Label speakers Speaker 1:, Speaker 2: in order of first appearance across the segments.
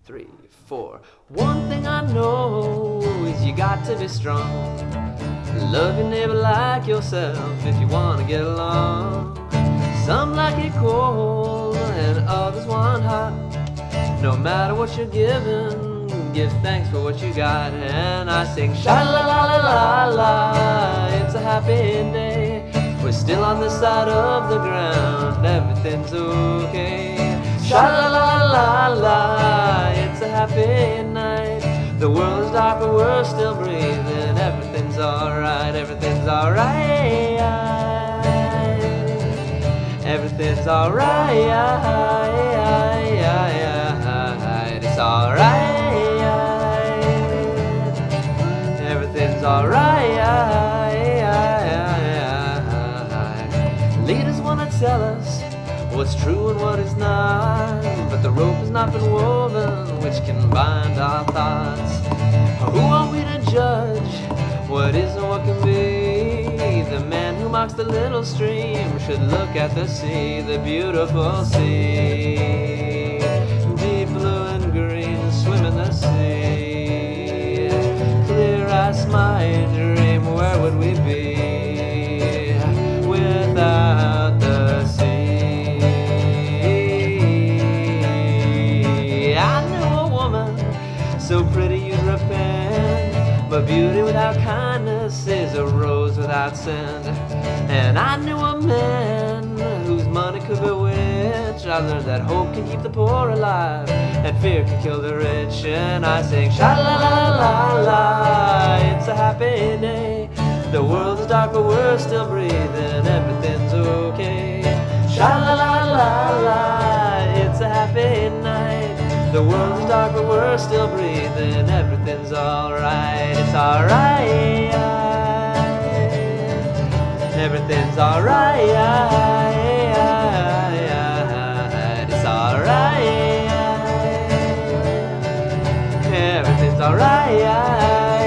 Speaker 1: 3, 4. One thing I know is you got to be strong. Love your neighbor like yourself if you want to get along. Some like it cold and others want hot. No matter what you're given, give thanks for what you got. And I sing sha-la-la-la-la-la, it's a happy day. We're still on this side of the ground, everything's okay. Sha-la-la-la-la, it's a happy night. The world is dark but we're still breathing, everything's alright, everything's alright. Everything's alright, it's alright. Everything's alright. Leaders wanna tell us what's true and what is not, but the rope has not been woven which can bind our thoughts. Who are we to judge what is and what can be? The man who mocks the little stream should look at the sea, the beautiful sea. Deep blue and green swim in the sea. Clear as my dream, where would we be without the sea? I knew a woman so pretty you'd repent, but beauty without kindness is a rose without scent. And I knew a man whose money could bewitch. I learned that hope can keep the poor alive and fear can kill the rich. And I sing sha-la-la-la-la, it's a happy day. The world is dark but we're still breathing, everything's okay. Sha-la-la-la-la, it's a happy night. The world is dark but we're still breathing, everything's alright, it's alright. Everything's alright, it's alright. Everything's alright.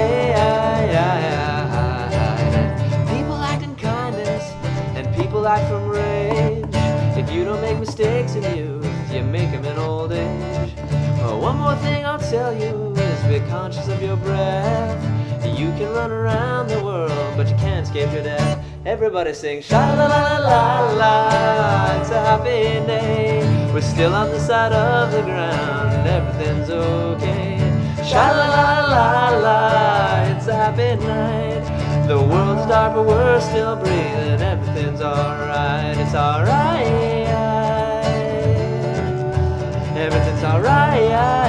Speaker 1: People act in kindness and people act from rage. If you don't make mistakes in youth, you make them in old age. One more thing I'll tell you is be conscious of your breath. You can run around the world, but you can't escape your death. Everybody sing sha-la-la-la-la, it's a happy day. We're still on the side of the ground, everything's okay. Sha-la-la-la-la, it's a happy night. The world's dark but we're still breathing, everything's alright, it's alright. Everything's alright,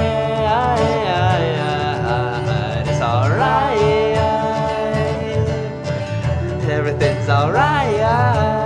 Speaker 1: it's alright. Everything's alright.